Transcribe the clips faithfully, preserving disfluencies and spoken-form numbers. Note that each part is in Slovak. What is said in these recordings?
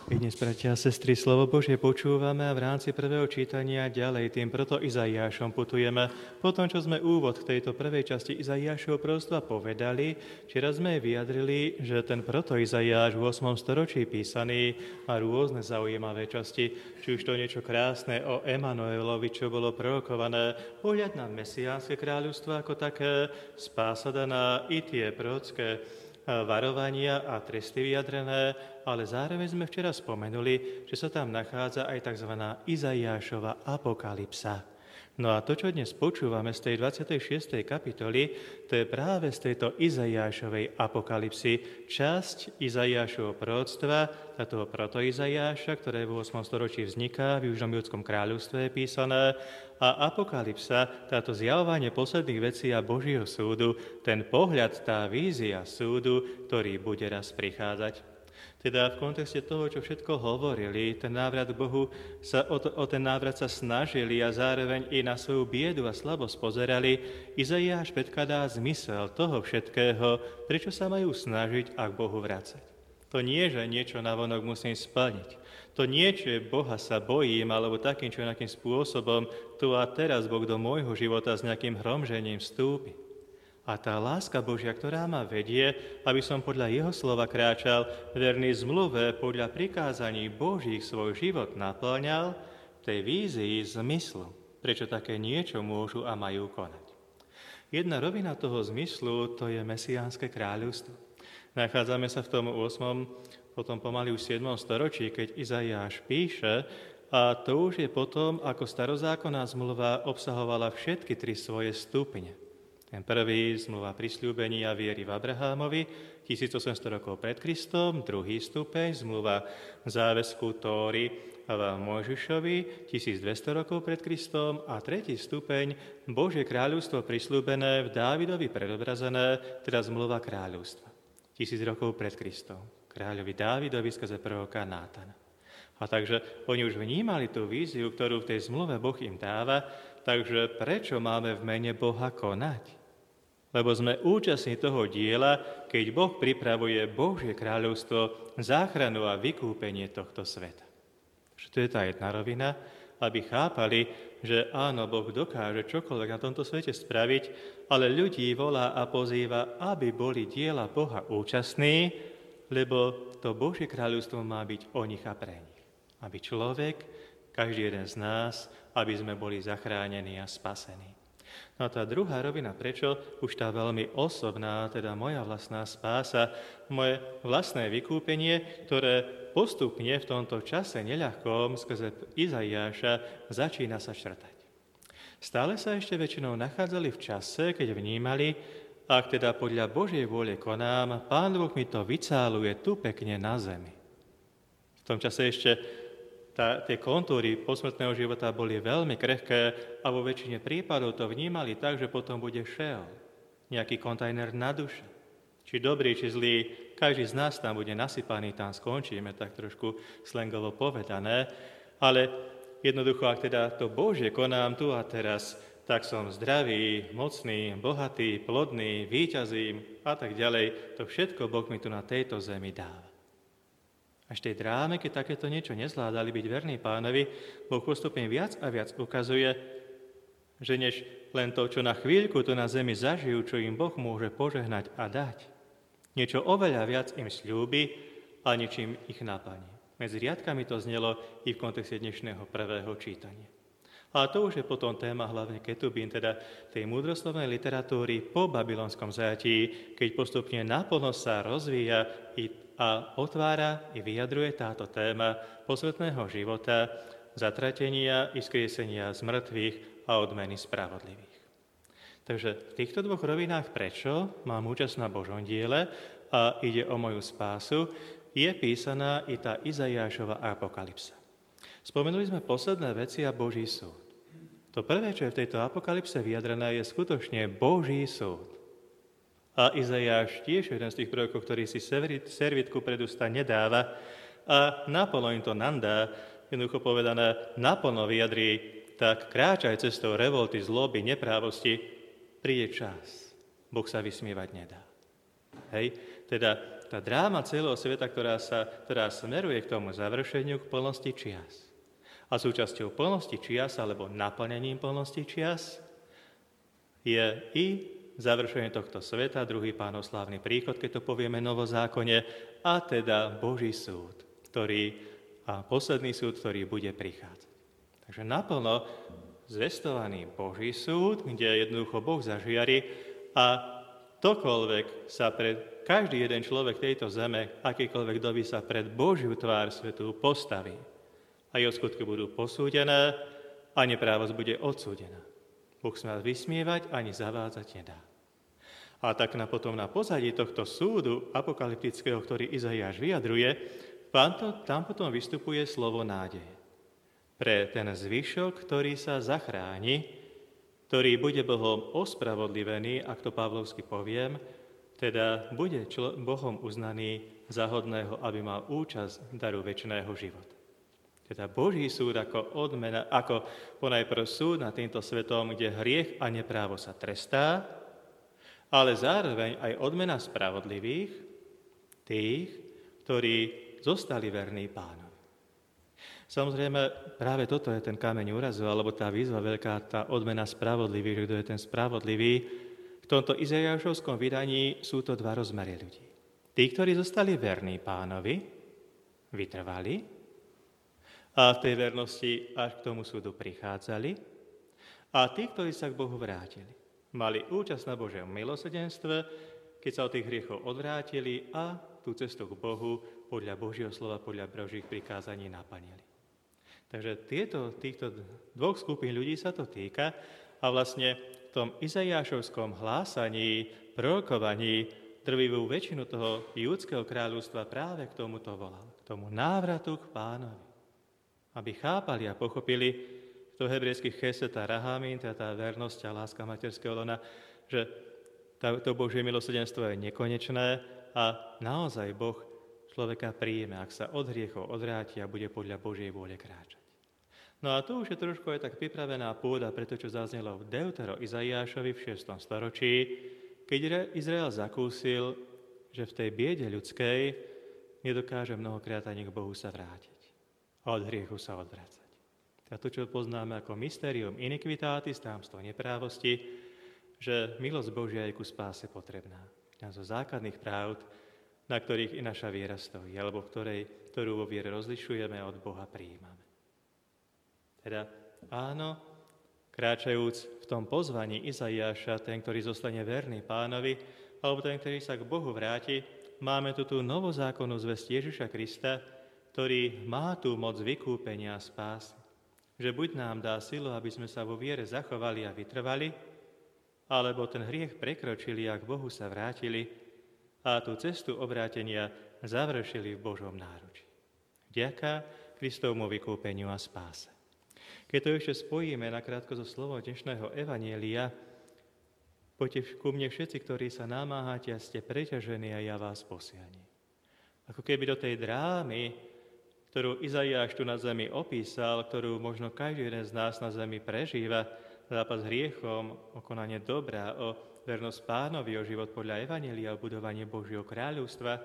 I dnes, bratia a sestry, slovo Božie počúvame a v rámci prvého čítania ďalej tým proto Izaiášom putujeme. Po tom, čo sme úvod k tejto prvej časti Izaiášovho proroctva povedali, včera sme vyjadrili, že ten proto Izaiáš v ôsmom storočí písaný má rôzne zaujímavé časti, či už to niečo krásne o Emanuelovi, čo bolo prorokované, pohľad na mesiánske kráľovstvo ako také, spása daná i tie prorocké varovania a tresty vyjadrené, ale zároveň sme včera spomenuli, že sa tam nachádza aj tzv. Izaiášova apokalypsa. No a to, čo dnes počúvame z tej dvadsiatej šiestej kapitoly, to je práve z tejto Izaiášovej apokalypsy časť Izaiášovho proroctva, táto proto Izaiáša, ktoré v ôsmom storočí vzniká, v južnom judskom kráľovstve je písané, a apokalypsa, táto zjavovanie posledných vecí a Božieho súdu, ten pohľad, tá vízia súdu, ktorý bude raz prichádzať. Teda v kontexte toho, čo všetko hovorili, ten návrat k Bohu, sa o, to, o ten návrat sa snažili a zároveň i na svoju biedu a slabosť pozerali, Izaiáš predkladá zmysel toho všetkého, prečo sa majú snažiť a k Bohu vracať. To nie, že niečo navonok musím splniť. To nie, že Boha sa bojím, alebo takým či nejakým spôsobom tu a teraz Boh do môjho života s nejakým hromžením vstúpi. A tá láska Božia, ktorá ma vedie, aby som podľa jeho slova kráčal, verný zmluve, podľa prikázaní Božích svoj život naplňal, tej vízii zmyslu, prečo také niečo môžu a majú konať. Jedna rovina toho zmyslu, to je mesiánske kráľovstvo. Nachádzame sa v tom ôsmom, potom pomaly už siedmom storočí, keď Izaiáš píše, a to už je potom, ako starozákonná zmluva obsahovala všetky tri svoje stupne. Ten prvý, zmluva prisľúbení a viery v Abrahámovi, tisícosemsto rokov pred Kristom, druhý stupeň, zmluva záväzku Tóry v Mojžišovi, tisícdvesto rokov pred Kristom a tretí stupeň, Božie kráľovstvo prisľúbené v Dávidovi predobrazené, teda zmluva kráľovstva, tisíc rokov pred Kristom, kráľovi Dávidovi skrze proroka Nátana. A takže oni už vnímali tú víziu, ktorú v tej zmluve Boh im dáva, takže prečo máme v mene Boha konať? Lebo sme účastní toho diela, keď Boh pripravuje Božie kráľovstvo, záchranu a vykúpenie tohto sveta. Že to je tá jedna rovina, aby chápali, že áno, Boh dokáže čokoľvek na tomto svete spraviť, ale ľudí volá a pozýva, aby boli diela Boha účastní, lebo to Božie kráľovstvo má byť o nich a pre nich. Aby človek, každý jeden z nás, aby sme boli zachránení a spasení. No a tá druhá rovina, prečo? Už tá veľmi osobná, teda moja vlastná spása, moje vlastné vykúpenie, ktoré postupne v tomto čase neľahkom skrze Izaiáša začína sa šrtať. Stále sa ešte väčšinou nachádzali v čase, keď vnímali, ak teda podľa Božej vôle konám, Pán Boh mi to vycáluje tu pekne na zemi. V tom čase ešte Tá, tie kontúry posmrtného života boli veľmi krehké a vo väčšine prípadov to vnímali tak, že potom bude šeol, nejaký kontajner na duše. Či dobrý, či zlý, každý z nás tam bude nasypaný, tam skončíme, tak trošku slangovo povedané, ale jednoducho, ak teda to Božie konám tu a teraz, tak som zdravý, mocný, bohatý, plodný, víťazím a tak ďalej. To všetko Boh mi tu na tejto zemi dáva. Až tej dráme, keď takéto niečo nezvládali byť verní Pánovi, Boh postupne viac a viac ukazuje, že než len to, čo na chvíľku tu na zemi zažijú, čo im Boh môže požehnať a dať, niečo oveľa viac im sľúbi a ničím ich naplní. Medzi riadkami to znelo i v kontexte dnešného prvého čítania. A to už je potom téma hlavne Ketubín, teda tej múdroslovnej literatúry po babylonskom zajatí, keď postupne naplno sa rozvíja i a otvára i vyjadruje táto téma posvetného života, zatratenia i skriesenia z mŕtvych a odmeny spravodlivých. Takže v týchto dvoch rovinách, prečo mám účasť na Božom diele a ide o moju spásu, je písaná i tá Izaiášova apokalypsa. Spomenuli sme posledné veci a Boží súd. To prvé, čo je v tejto apokalypse vyjadrené, je skutočne Boží súd. A Izaiáš tiež jeden z tých prorokov, ktorý si servitku pred ústa nedáva a naplno im to nandá, jednoducho povedané, naplno vyjadrí, tak kráčaj cestou revolty, zloby, neprávosti, príde čas. Boh sa vysmievať nedá. Hej? Teda tá dráma celého sveta, ktorá, sa, ktorá smeruje k tomu završeniu, k plnosti čias. A súčasťou plnosti čias, alebo naplnením plnosti čias, je i završenie tohto sveta, druhý Pánov slávny príchod, keď to povieme novozákonne, a teda Boží súd, ktorý, a posledný súd, ktorý bude prichádzať. Takže naplno zvestovaný Boží súd, kde jednoducho Boh zažiari a ktokoľvek sa pred každý jeden človek tejto zeme, akýkoľvek doby sa pred Božiu tvár svetú postaví. A jeho skutky budú posúdené a neprávosť bude odsúdená. Boh sa vysmievať ani zavádzať nedá. A tak na potom na pozadí tohto súdu apokalyptického, ktorý Izaiáš vyjadruje, tam potom vystupuje slovo nádeje. Pre ten zvyšok, ktorý sa zachráni, ktorý bude Bohom ospravodlivený, ak to pavlovsky poviem, teda bude člo- Bohom uznaný za hodného, aby mal účasť daru večného života. Teda Boží súd ako odmena, ako ponajprv súd nad týmto svetom, kde hriech a neprávo sa trestá, ale zároveň aj odmena spravodlivých, tých, ktorí zostali verní Pánovi. Samozrejme, práve toto je ten kameň úrazu, alebo tá výzva veľká, tá odmena spravodlivých, že kto je ten spravodlivý. V tomto Izaiášovskom vydaní sú to dva rozmery ľudí. Tí, ktorí zostali verní Pánovi, vytrvali a v tej vernosti až k tomu súdu prichádzali, a tí, ktorí sa k Bohu vrátili, mali účasť na Božom milosrdenstve, keď sa od tých hriechov odvrátili a tú cestu k Bohu podľa Božieho slova, podľa Božích prikázaní naplnili. Takže tieto, týchto dvoch skupín ľudí sa to týka a vlastne v tom Izaiášovskom hlásaní, prorokovaní drvivú väčšinu toho judského kráľovstva práve k tomuto volal, k tomu návratu k Pánovi. Aby chápali a pochopili to hebrejských chesed a rahamín, teda tá vernosť a láska materského lona, že to Božie milosrdenstvo je nekonečné a naozaj Boh človeka príjme, ak sa od hriechov odvráti a bude podľa Božej vôle kráčať. No a tu už je trošku aj tak pripravená pôda pre to, čo zaznelo v Deutero Izaiášovi v šiestom storočí, keď Izrael zakúsil, že v tej biede ľudskej nedokáže mnohokrát ani k Bohu sa vrátiť a od hriechu sa odvrácať. A to, čo poznáme ako mysterium iniquitatis, támstvo neprávosti, že milosť Božia je ku spáse potrebná. Jedna zo základných práv, na ktorých i naša viera stojí, alebo v ktorej, ktorú vo viere rozlišujeme a od Boha prijímame. Teda áno, kráčajúc v tom pozvaní Izaiáša, ten, ktorý zostane verný Pánovi, alebo ten, ktorý sa k Bohu vráti, máme tu tú novozákonnú zvesť Ježiša Krista, ktorý má tú moc vykúpenia a spásy. Že buď nám dá silu, aby sme sa vo viere zachovali a vytrvali, alebo ten hriech prekročili a k Bohu sa vrátili a tú cestu obrátenia završili v Božom náručí. Vďaka Kristovmu vykúpeniu a spáse. Keď to ešte spojíme nakrátko so slovom dnešného evanjelia, poďte ku mne všetci, ktorí sa namáhate a ste preťažení, a ja vás posilním. Ako keby do tej drámy, ktorú Izaiáš tu na zemi opísal, ktorú možno každý jeden z nás na zemi prežíva, zápas s hriechom, o konanie dobra, o vernosť Pánovi, o život podľa evanjelia, o budovanie Božieho kráľovstva.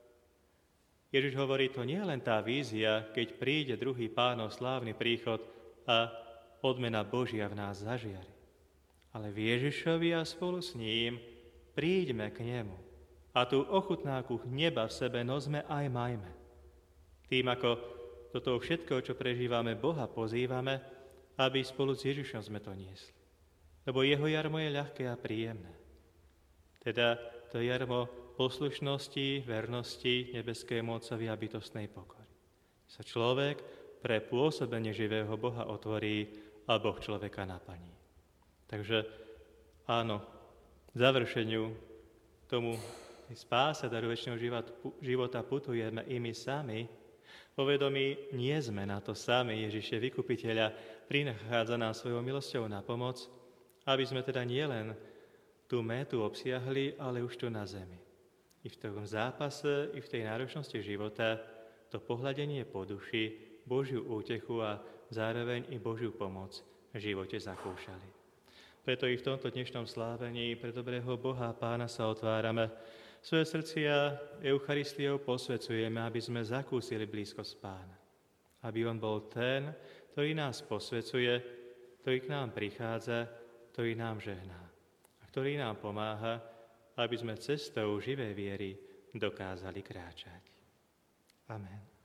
Ježiš hovorí, to nie je len tá vízia, keď príde druhý Pánov slávny príchod a odmena Božia v nás zažiari. Ale v Ježišovi a spolu s ním príďme k nemu. A tú ochutnáku neba v sebe nosme aj majme. Tým, ako do toho všetkého, čo prežívame, Boha pozývame, aby spolu s Ježišom sme to niesli. Lebo jeho jarmo je ľahké a príjemné. Teda to jarmo poslušnosti, vernosti, nebeskému Otcovi a bytostnej pokory. Sa človek pre pôsobenie živého Boha otvorí a Boh človeka naplní. Takže áno, k završeniu tomu spáse daru večného života putujeme i my sami. Povedomí, nie sme na to sami. Ježiš je vykupiteľa, prichádza nám svojou milosťou na pomoc, aby sme teda nielen tú métu obsiahli, ale už tu na zemi. I v tom zápase, i v tej náročnosti života to pohľadenie po duši, Božiu útechu a zároveň i Božiu pomoc v živote zakúšali. Preto i v tomto dnešnom slávení pre dobrého Boha a Pána sa otvárame Svoje srdcia Eucharistiou posvedzujeme, aby sme zakúsili blízkosť Pána. Aby on bol ten, ktorý nás posvedzuje, ktorý k nám prichádza, ktorý nám žehná a ktorý nám pomáha, aby sme cestou živej viery dokázali kráčať. Amen.